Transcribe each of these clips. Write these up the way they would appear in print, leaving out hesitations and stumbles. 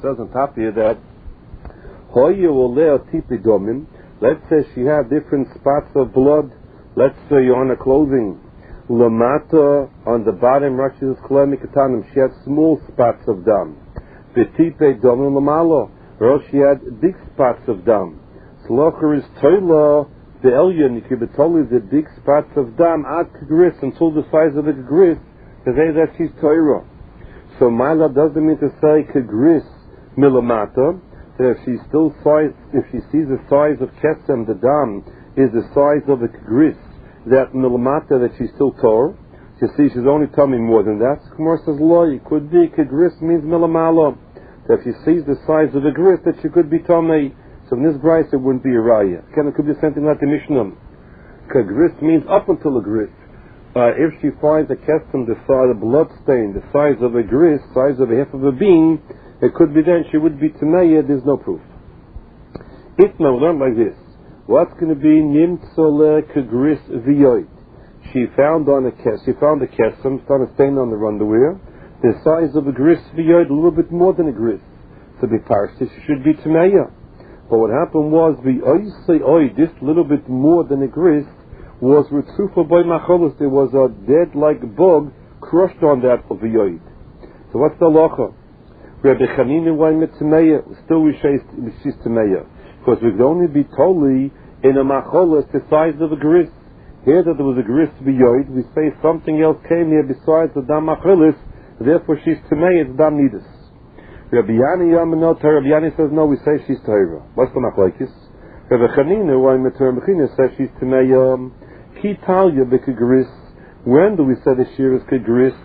says on top here that Hoya Oleo Tipidomim. Let's say she had different spots of blood. Let's say on her clothing. Lamata, on the bottom, Rashi's Klemikatanim, she had small spots of dam. Betipe Domim Lamalo, or she had big spots of dam. Slocher is Toila, the Elyon, you could be told the big spots of dam at Kagris until the size of the Kagris, to say that she's Torah. So Mila doesn't mean to say Kagris Milamata, that if she sees the size of Kesem, the dam is the size of the Kagris, that Milamata, that she's still Torah. You see, she's only telling me more than that. Gemara says, "Lo, it could be Kagris means Milamala." That if she sees the size of the Gris, that she could be Tomei. So in this Bryce, it wouldn't be a Raya. Again, it could be something like the Mishnah. Kagris means up until a Gris. If she finds a Kesem, the size of blood stain, the size of a Gris, size of a half of a bean, it could be then she would be Tomei. There's no proof. If now learn like this. What's going to be Nimtzole Kagris V'yoid? She found a kesem, found a stain on the underwear, the size of a gris V'yoid, a little bit more than a gris. To be parsed, she should be Tmeya. But what happened was, this little bit more than a gris was Ritzufa by Macholos. There was a dead-like bug crushed on that of V'yoid. So what's the halacha? Rabbi Chanina, why Tmeya? Still we say she's Tmeya. Because we could only be totally in a macholas the size of a gris. Here that there was a gris V'yoid, we say something else came here besides the dam macholas, therefore she's Tamei, it's dam nidus. Rabbi Yani says no, we say she's Torah. What's the machlokes? Rabbi Chanina, why Mechina says she's Tamei, Ki Talia b'kagris. When do we say the shir is kagris?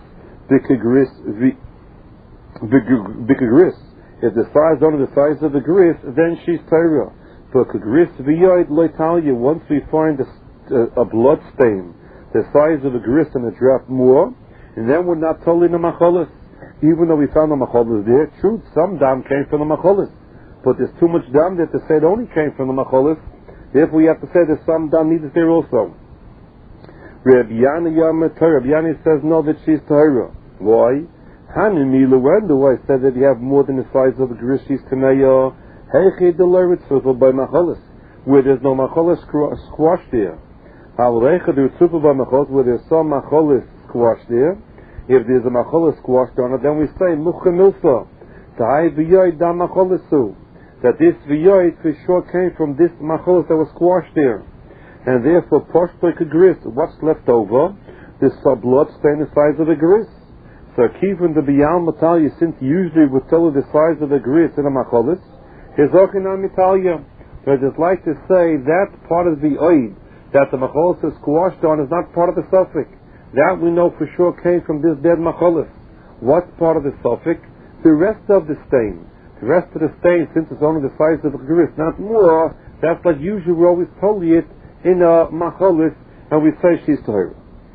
B'kagris. If the size is only the size of the gris, then she's Torah. But Kagris V'yoid Loitalia, once we find a blood stain, the size of a gris and a drop more, and then we're not totally in the macholis. Even though we found the macholis there, true, some dam came from the macholis. But there's too much dam there to say it only came from the macholis. Therefore we have to say there's some dam needed there also. Rabbi Yani says no, that she's Torah. Why? Hanimila, when do I say that you have more than the size of a gris, she's Tameya? Heiche delivered super by macholis, where there's no macholis squash there. Halreiche do super by macholis, where there's some macholis squash there. If there's a macholis squashed on it, then we say muchemilsa, tahai v'yoid da macholisu, that this v'yoid for sure came from this macholis that was squashed there, and therefore posh like a gris. What's left over? This blood stain the size of a gris. So even the Biyal Matalia, since usually we tell you the size of the gris in a macholis, is Ochinam Italia. So I just like to say that part of the oid that the macholis is squashed on is not part of the suffix. That we know for sure came from this dead macholis. What's part of the suffix? The rest of the stain. The rest of the stain, since it's only the size of the gris, not more, that's like usually we always told it in a macholis, and we say she's Torah.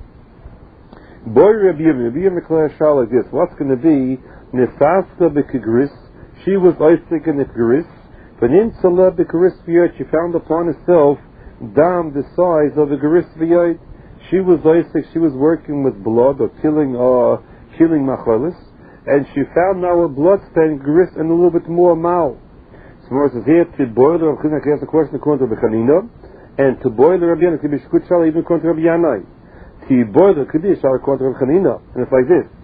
Boy Rabbi Yirmiyah Shal like this. What's going to be Nesaska b'kagris? She was Isaac in the Kagris. Peninsula b'kagris v'yot. She found upon herself dam the size of a Kagris v'yot. She was Isaac. She was working with blood or killing macholis, and she found now a blood stain Kagris and a little bit more mal. So it says here to boil the Rabbi Chanina. Ask the question according to Rabbi Chanina, and to boil the Rabbi Yana could be shkut shal even according to Rabbi Yanai. He boiled the Kaddish out according to Rabbi Chanina, and it's like this.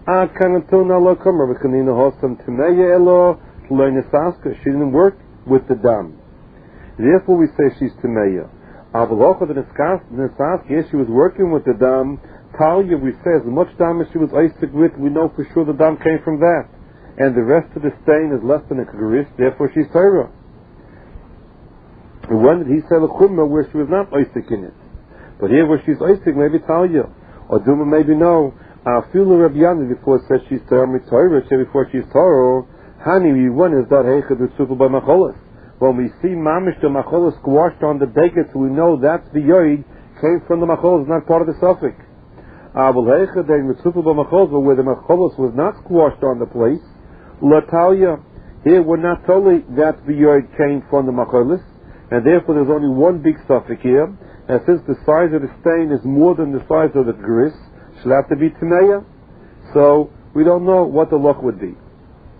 She didn't work with the dam. Therefore we say she's Tameya. Yes, she was working with the dam. Talia, we say, as much dam as she was Isaac with, we know for sure the dam came from that. And the rest of the stain is less than a Kagris, therefore she's Torah. And when did he say L'chumma, where she was not Isaac in it? But here where she's Isaac, maybe Talia. Or Duma, maybe no. Feel Rabbi Yana before it says she's Torah, before she's Torah. Hani, one is that Heichad Ritzufa by Macholis. When we see Mamish the Macholis squashed on the Begets, we know that the Yoid came from the Macholis, not part of the suffix. Abel Heichad then Ritzufa by Macholis, where the Macholis was not squashed on the place. La Talia. Here we're not totally that the Yoid came from the Macholis, and therefore there's only one big suffix here. And since the size of the stain is more than the size of the gris, she'll have to be Tameya. So we don't know what the luck would be.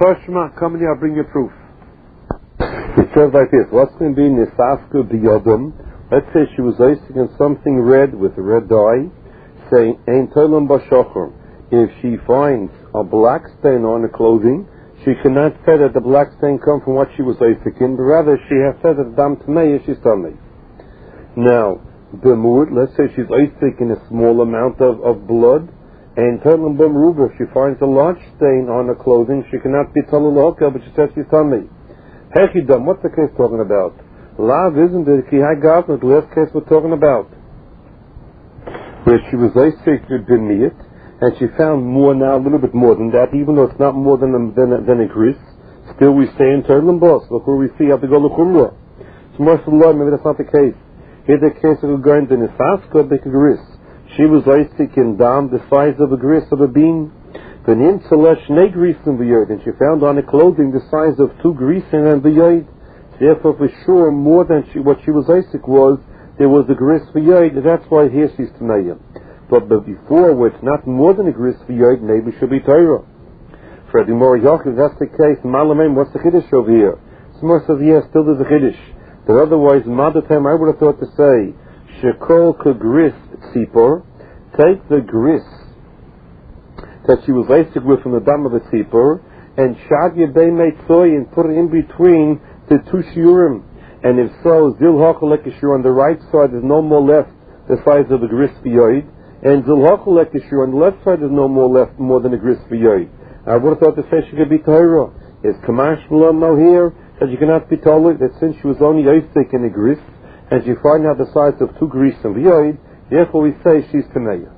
Toshma, come here, I'll bring you proof. It says like this, what's going to be Nisaska biyodum? Let's say she was icing on something red with a red dye, saying, Ein toilum bashochor. If she finds a black stain on the clothing, she cannot say that the black stain come from what she was icing, but rather she has said that dam tamei, she's tamei. Now, b'mud, let's say she's icing a small amount of blood, and toilum b'mruba, if she finds a large stain on the clothing, she cannot be toilum l'hokel, but she says she's tamei. Hechidam, what's the case talking about? Lav isn't the Kihai Gavna, the last case we're talking about. Where she was Isaac B'miyat, and she found more now, a little bit more than that, even though it's not more than a gris. Still we stay in Terlim Bos, look where we see, have to go to Chumrah. So much for the Lord, maybe that's not the case. Here the case of a girl in Nisaska, like a gris. She was Isaac in Dam, the size of a gris of a bean. And she found on the clothing the size of 2 grisen and the yoid. Therefore, for sure, more than what she was Isaac was, there was a gris for yoid. That's why here she's Tanayah. But before, where it's not more than a gris for yoid, maybe she'll be Torah. For the more Yaakov, that's the case. Malamim, what's the Kiddush over here? Smur says, yes, still there's a Kiddush. But otherwise, Mother time I would have thought to say, Shekol Kagris Tzipor, take the gris that she was Isaac with from the dam of the tzipor, and shagya bay soy and put it in between the 2 shiurim. And if so, zil hakolek shur on the right side there's no more left the size of a gris v'yoid, and zil hakolek shur on the left side there's no more left more than a gris v'yoid. I would have thought the say she could be Torah. Is Kamash Malamo here that you cannot be told that since she was only Isaac in a gris, and she find out the size of 2 gris and v'yoid, therefore we say she's Tanayah.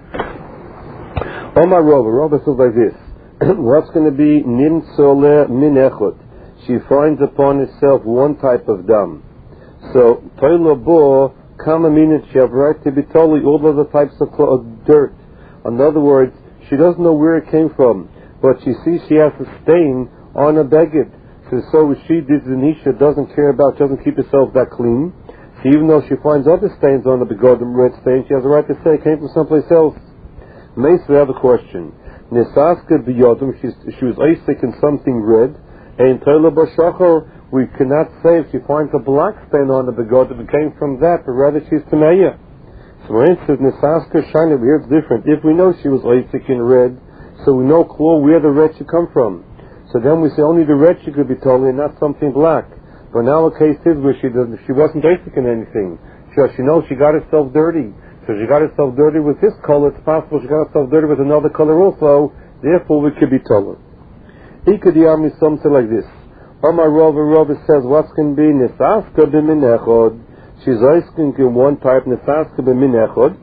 Omar Rova says like this, what's going to be Nin Soleh Min Echot? She finds upon herself one type of dam. So, Toila Bo, Kama Minit, she have right to be totally all other types of dirt. In other words, she doesn't know where it came from, but she sees she has a stain on a beged. So she, this Zanisha, doesn't care about, she doesn't keep herself that clean. So even though she finds other stains on the begodim red stain, she has a right to say it came from someplace else. Mace, we have a question. Nisaska biyodum, she was Isaac in something red, and Toila Bashachor, we cannot say if she finds a black stain on the begodim, it came from that, but rather she's Tanayah. So when it says Nisaska Shana, here it's different. If we know she was Isaac in red, so we know where the red should come from. So then we say only the red she could be told, and not something black. But now a case is where she wasn't Isaac in anything. She knows she got herself dirty. So she got herself dirty with this color, it's possible she got herself dirty with another color also, therefore we could be taller. He could hear me something like this. Omar Rova says, what's going to be Nisaska b'min echod? She's asking in one type, Nisaska b'min echod.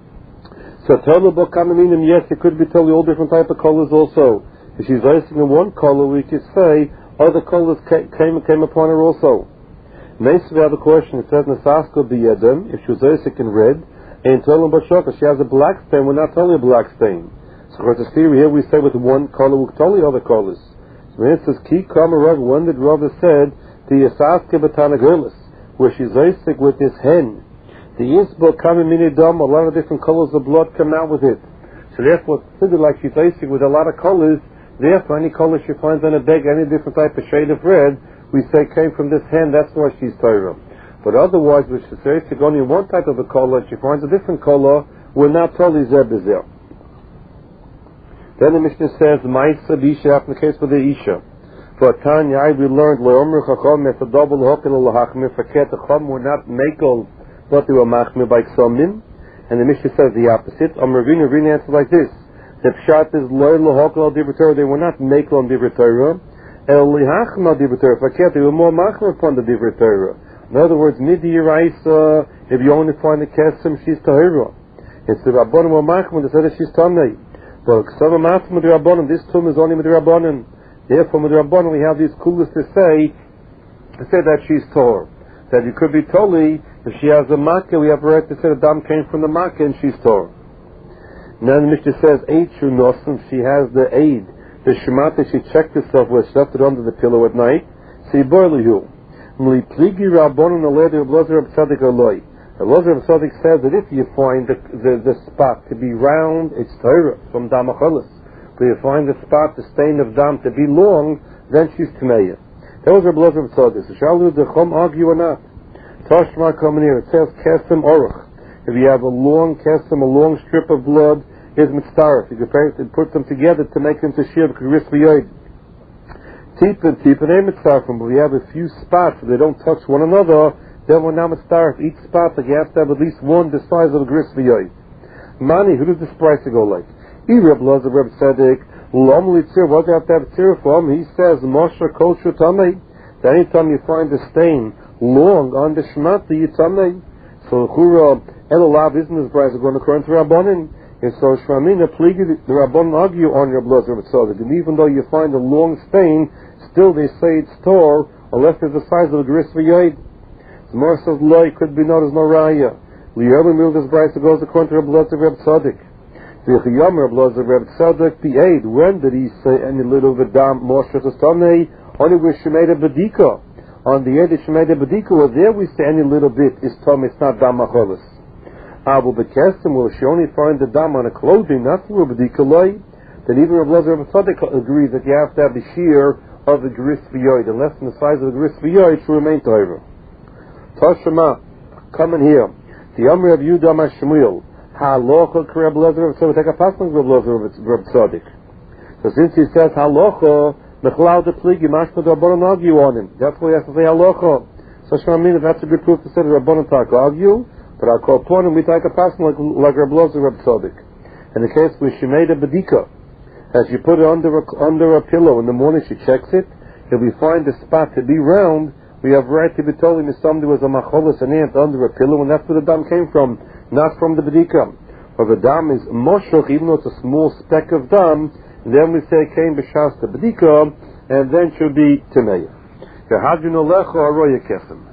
So Tola b'kamaminim, yes, it could be totally all different type of colors also. If she's asking in one color, we could say other colors came upon her also. Next we have a question, it says Nisaska b'yedem, if she was asking in red, and Tolam Bashaka, she has a black stain, we're not totally a black stain. So for the theory here we say with one color, we're totally other colors. So when it says, Ki Kama Rav, when did Rav said, the Yasaske Batana Gerlis, where she's Isaac with this hen, the Yisbo Kama Mini Dom, a lot of different colors of blood come out with it. So therefore, it's considered like she's Isaac with a lot of colors, therefore any color she finds on a bag, any different type of shade of red, we say came from this hen, that's why she's Torah. But otherwise, we should say, if only one type of a color, she finds a different color, we're not totally Zebizir. Then the Mishnah says, Maisa Bisha, in the case for the Isha. For Tanya, we learned, Le'omr Chacham, it's a double hokel l'hachmir, forget the Chacham were not makel, but they were machmir by Ksomim. And the Mishnah says the opposite. Ravina answers like this. The Pshat is Le'or l'hokel al-Dibra, they were not makel on Dibra Torah, El l'hachmir al-Dibra Torah, forget they were more machmir upon the Dibra Torah. In other words, midi yiraisa, if you only find the kesim, she's tahira. It's the rabbanim or machman that said that she's tamei. But some matzah with the rabbanim, this tomb is only with the rabbanim. Therefore, with the rabbanim, we have these kulas to say that she's tor. That you could be totally, if she has a makkah, we have a right to say the dam came from the makkah and she's tor. Now the Mishnah says, Eichu nosim, she has the aid, the shemata, she checked herself where she left it under the pillow at night. See, boilihu. Mlipligi Rabbanon Aleder Ablozer Absadik Aloi. Ablozer Absadik says that if you find the spot to be round, it's Torah from Damachalis. but you find the spot, the stain of dam, to be long, then she's Tmeya. Those are blood of tzaddik. So shall the Chum argue or not? Toshma coming here, it says kesem oruch. If you have a long kesem, a long strip of blood, is mitzaref. You can put them together to make them to shiv k'gris v'yoid. Tipin, ain't mitzaref. But if you have a few spots where they don't touch one another, then we're now mitzaref. Each spot, like you have to have at least one the size of a gris v'yoid. Mani, who does this price go like? Reb Lozer, Reb Tzedek, Lom Litzir, what do you have to have tzir from? He says, Moshe Kosher Tamei. That anytime you find a stain long on the Shmata, you Tamei. So, Chura, Elolav isn't this price going according to Rabbanin. And so, Shramina, the Rabbanin argue on Reb Lozer, Reb Tzedek. And even though you find a long stain, still they say it's Tor, unless it's the size of a Gris V'Yoid. The Gemara says, Loi, could be known as no Raya. Li'yom Emil, this price goes according to Reb Lozer, Reb Tzedek. When did he say any little v'dam Moshe Tzaddik? Only with Shemeda Bedika. On the end of Shemeda Bedika, well, there we say any little bit is Tom, it's not dam macholis. Abu Bekestim, well, she only find the dam on a clothing, not through a Bedika loy. Then even Reb Lozer Reb Tzaddik agrees that you have to have the shear of the Gris V'Yoid, and less than the size of the Gris V'Yoid to remain Torah. Tashema, come in here. The Amr of Yudah Shmuel. Halacha Reb Lozer, so we take a passing Reb Lozer Reb Tzaddik. So since he says halacha, mechlal de pligi, mashma the Rabbanan argue on him. That's why he has to say halacha. So Shmamin, if that's a good proof to say the Rabbanan talk argue, but I'll call upon him, we take a passing like Reb Lozer Reb Tzaddik. In the case where she made a bedika, as you put it under a pillow in the morning, she checks it. If we find the spot to be round, we have right to be told him if somebody was a macholis, an ant under a pillow, and that's where the dam came from. Not from the bedika. Or the dam is moshoch, even though it's a small speck of dam, then we say came b'shas the bedika, and then should be temeya.